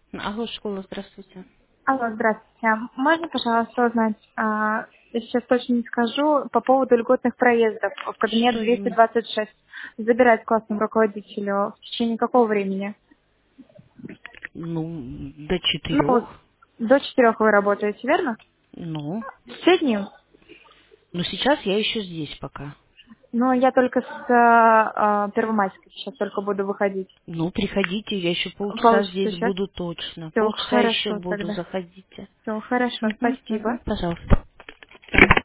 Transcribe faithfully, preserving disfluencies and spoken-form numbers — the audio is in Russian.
Алло, школа, здравствуйте. Алло, здравствуйте. А Можно, пожалуйста, узнать, а, я сейчас точно не скажу, по поводу льготных проездов в кабинет Что двести именно? двадцать шесть забирать классному руководителю в течение какого времени? Ну, до Ну, четырех. до четырех вы работаете, верно? Ну, Все дни? но сейчас я еще здесь пока. Ну, я только с а, а, Первомайской сейчас только буду выходить. Ну, приходите, я еще полчаса Получится здесь сейчас? буду точно. Все, Полчаса еще хорошо буду, тогда. заходите. Все, хорошо, Угу, спасибо. угу, пожалуйста.